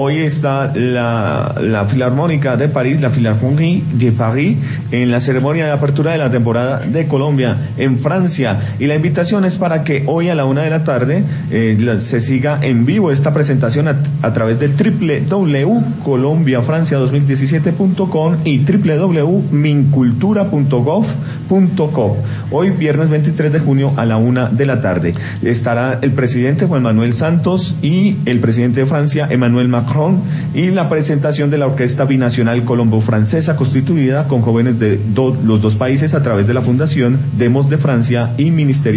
Hoy está la Filarmónica de París, la Philharmonie de Paris, en la ceremonia de apertura de la temporada de Colombia en Francia. Y la invitación es para que hoy a la 1 p.m. se siga en vivo esta presentación a través de www.colombiafrancia2017.com y www.mincultura.gov.co. Hoy, viernes 23 de junio, a la 1 p.m. Estará el presidente Juan Manuel Santos y el presidente de Francia, Emmanuel Macron, y la presentación de la Orquesta Binacional Colombo-Francesa, constituida con jóvenes de los dos países a través de la Fundación Demos de Francia y Ministerio